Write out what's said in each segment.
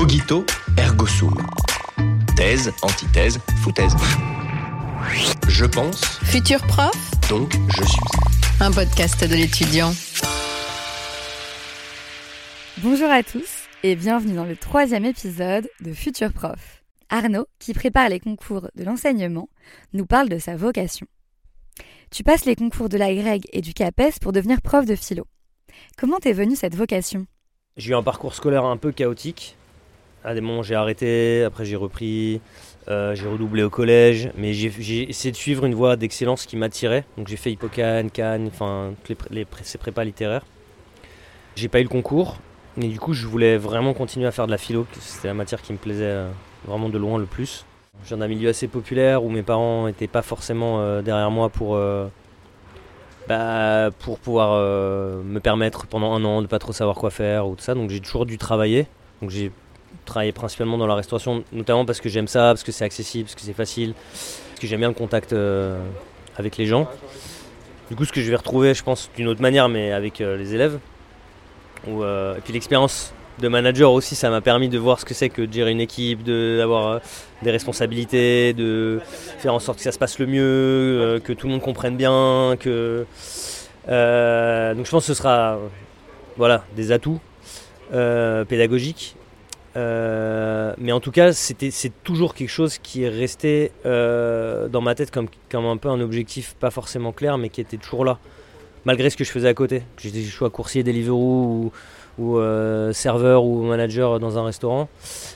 Cogito, ergo sum. Thèse, antithèse, foutaise. Je pense. Futur prof. Donc, je suis. Un podcast de l'étudiant. Bonjour à tous et bienvenue dans le 3e épisode de Futur prof. Arnaud, qui prépare les concours de l'enseignement, nous parle de sa vocation. Tu passes les concours de la Greg et du CAPES pour devenir prof de philo. Comment t'es venue cette vocation ? J'ai eu un parcours scolaire un peu chaotique. À des moments, j'ai arrêté, après j'ai repris, j'ai redoublé au collège, mais j'ai essayé de suivre une voie d'excellence qui m'attirait. Donc j'ai fait Hippocane, Cannes, enfin ces prépas littéraires. J'ai pas eu le concours, mais du coup je voulais vraiment continuer à faire de la philo, c'était la matière qui me plaisait vraiment de loin le plus. Je viens d'un milieu assez populaire où mes parents n'étaient pas forcément derrière moi pour pouvoir me permettre pendant un an de pas trop savoir quoi faire ou tout ça. Donc j'ai toujours dû travailler. Donc j'ai travaillé principalement dans la restauration, notamment parce que j'aime ça, parce que c'est accessible, parce que c'est facile, parce que j'aime bien le contact avec les gens. Du coup, ce que je vais retrouver, je pense, d'une autre manière, mais avec les élèves. Et puis l'expérience de manager aussi, ça m'a permis de voir ce que c'est que de gérer une équipe, d'avoir des responsabilités, de faire en sorte que ça se passe le mieux, que tout le monde comprenne bien, donc je pense que ce sera des atouts pédagogiques. Mais en tout cas, c'est toujours quelque chose qui est resté dans ma tête comme un peu un objectif pas forcément clair, mais qui était toujours là, malgré ce que je faisais à côté. J'étais soit coursier Deliveroo ou serveur ou manager dans un restaurant.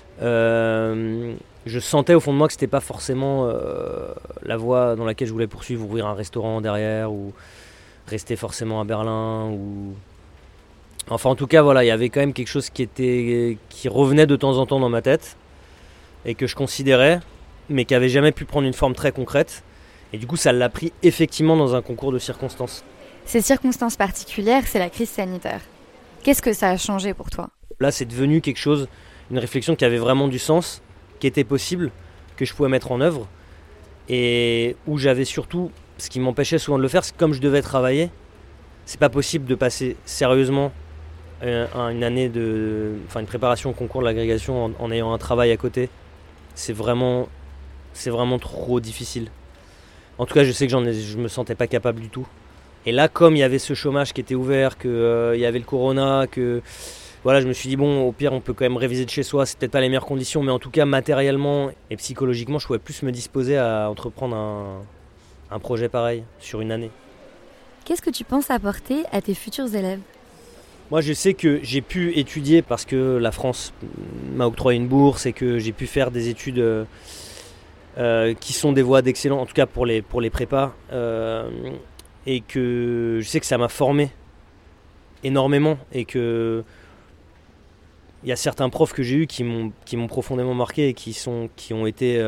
Je sentais au fond de moi que c'était pas forcément la voie dans laquelle je voulais poursuivre, ouvrir un restaurant derrière ou rester forcément à Berlin ou... Enfin en tout cas il y avait quand même quelque chose qui revenait de temps en temps dans ma tête et que je considérais mais qui avait jamais pu prendre une forme très concrète, et du coup ça l'a pris effectivement dans un concours de circonstances. Ces circonstances particulières, c'est la crise sanitaire. Qu'est-ce que ça a changé pour toi ? Là c'est devenu quelque chose, une réflexion qui avait vraiment du sens, qui était possible, que je pouvais mettre en œuvre, et où j'avais surtout, ce qui m'empêchait souvent de le faire, c'est que comme je devais travailler, c'est pas possible de passer sérieusement une année une préparation au concours de l'agrégation en ayant un travail à côté. C'est vraiment trop difficile. En tout cas, je sais que je me sentais pas capable du tout. Et là, comme il y avait ce chômage qui était ouvert, que il y avait le corona, que je me suis dit bon, au pire, on peut quand même réviser de chez soi. C'est peut-être pas les meilleures conditions, mais en tout cas, matériellement et psychologiquement, je pouvais plus me disposer à entreprendre un projet pareil sur une année. Qu'est-ce que tu penses apporter à tes futurs élèves ? Moi, je sais que j'ai pu étudier parce que la France m'a octroyé une bourse et que j'ai pu faire des études qui sont des voies d'excellence, en tout cas pour les prépas, et que je sais que ça m'a formé énormément, et que il y a certains profs que j'ai eus qui m'ont profondément marqué et qui ont été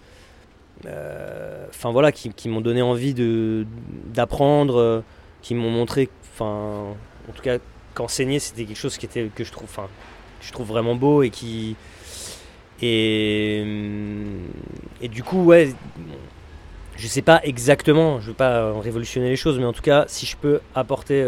qui m'ont donné envie d'apprendre, qui m'ont montré, en tout cas qu'enseigner c'était quelque chose que je trouve vraiment beau et du coup je sais pas exactement, je veux pas révolutionner les choses, mais en tout cas si je peux apporter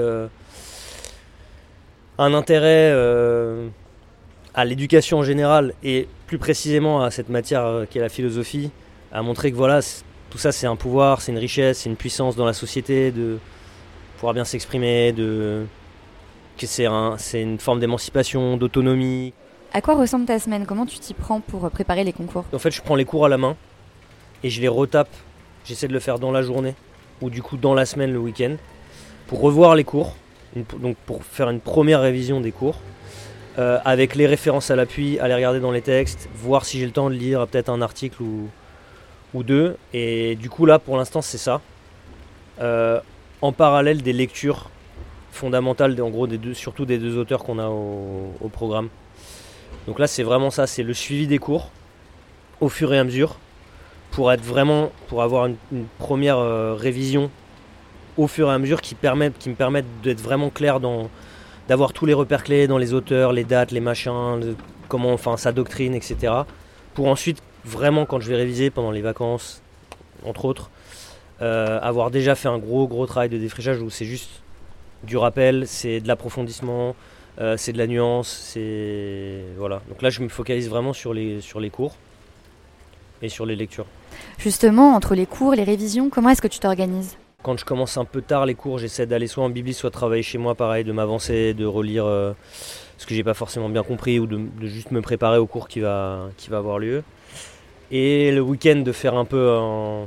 un intérêt à l'éducation en général et plus précisément à cette matière qui est la philosophie, à montrer que tout ça c'est un pouvoir, c'est une richesse, c'est une puissance dans la société, de pouvoir bien s'exprimer, que c'est une forme d'émancipation, d'autonomie. À quoi ressemble ta semaine ? Comment tu t'y prends pour préparer les concours ? En fait, je prends les cours à la main et je les retape. J'essaie de le faire dans la journée ou du coup dans la semaine, le week-end, pour revoir les cours, donc pour faire une première révision des cours, avec les références à l'appui, aller regarder dans les textes, voir si j'ai le temps de lire peut-être un article ou deux. Et du coup là, pour l'instant, c'est ça. En parallèle des lectures fondamentales, en gros surtout des deux auteurs qu'on a au programme. Donc là c'est vraiment ça, c'est le suivi des cours au fur et à mesure pour avoir une première révision au fur et à mesure qui me permettent d'être vraiment clair d'avoir tous les repères clés dans les auteurs, les dates, les machins, sa doctrine, etc. Pour ensuite vraiment, quand je vais réviser pendant les vacances entre autres, avoir déjà fait un gros travail de défrichage où c'est juste du rappel, c'est de l'approfondissement, c'est de la nuance, c'est... Voilà. Donc là, je me focalise vraiment sur les cours et sur les lectures. Justement, entre les cours, les révisions, comment est-ce que tu t'organises ? Quand je commence un peu tard les cours, j'essaie d'aller soit en bibli, soit travailler chez moi, pareil, de m'avancer, de relire ce que j'ai pas forcément bien compris ou de juste me préparer au cours qui va avoir lieu. Et le week-end, de faire un peu un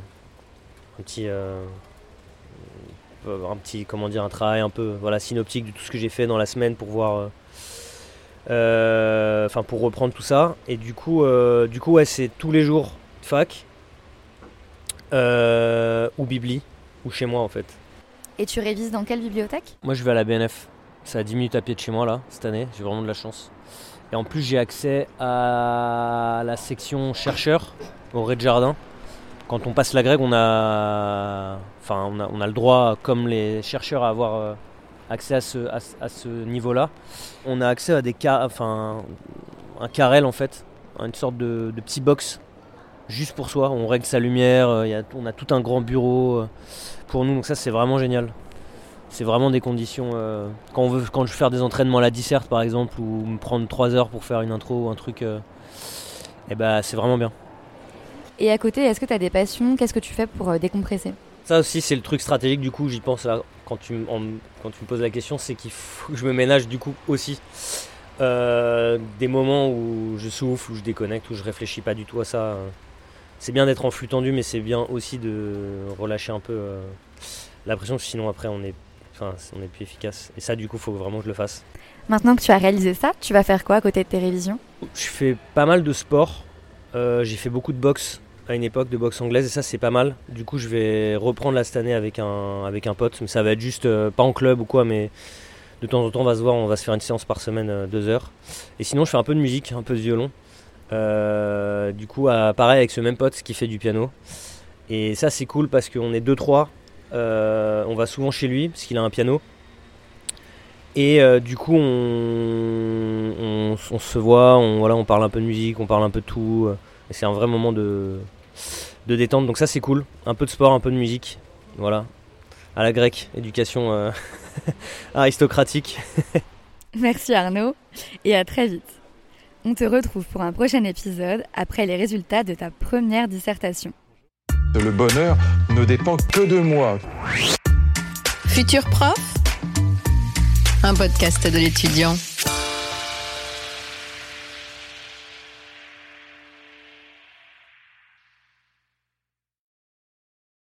travail un peu synoptique de tout ce que j'ai fait dans la semaine pour voir, pour reprendre tout ça. Et du coup, ouais, c'est tous les jours fac ou bibli. Ou chez moi en fait. Et tu révises dans quelle bibliothèque ? Moi je vais à la BNF, c'est à 10 minutes à pied de chez moi là, cette année, j'ai vraiment de la chance. Et en plus j'ai accès à la section chercheurs au rez-de-jardin. Quand on passe la Greg, on a le droit, comme les chercheurs, à avoir accès à ce niveau-là. On a accès à un carrel en fait, une sorte de petit box juste pour soi, on règle sa lumière, on a tout un grand bureau pour nous, donc ça c'est vraiment génial. C'est vraiment des conditions, quand je veux faire des entraînements à la disserte par exemple, ou me prendre 3 heures pour faire une intro ou un truc, c'est vraiment bien. Et à côté, est-ce que tu as des passions ? Qu'est-ce que tu fais pour décompresser ? Ça aussi c'est le truc stratégique, du coup j'y pense là, quand tu me poses la question, c'est qu'il faut que je me ménage du coup aussi. Des moments où je souffle, où je déconnecte, où je réfléchis pas du tout à ça. C'est bien d'être en flux tendu, mais c'est bien aussi de relâcher un peu la pression, sinon après on est plus efficace. Et ça, du coup, il faut vraiment que je le fasse. Maintenant que tu as réalisé ça, tu vas faire quoi à côté de tes révisions ? Je fais pas mal de sport. J'ai fait beaucoup de boxe à une époque, de boxe anglaise, et ça, c'est pas mal. Du coup, je vais reprendre là cette année avec un pote, mais ça va être juste, pas en club ou quoi, mais de temps en temps, on va se voir, on va se faire une séance par semaine, 2 heures. Et sinon, je fais un peu de musique, un peu de violon. Du coup, pareil avec ce même pote qui fait du piano. Et ça, c'est cool parce qu'on est 2-3. On va souvent chez lui parce qu'il a un piano. Et du coup, on se voit, on parle un peu de musique, on parle un peu de tout. Et c'est un vrai moment de détente. Donc ça, c'est cool. Un peu de sport, un peu de musique. Voilà. À la grecque, éducation aristocratique. Merci Arnaud et à très vite. On te retrouve pour un prochain épisode après les résultats de ta première dissertation. Le bonheur ne dépend que de moi. Futur prof, un podcast de l'étudiant.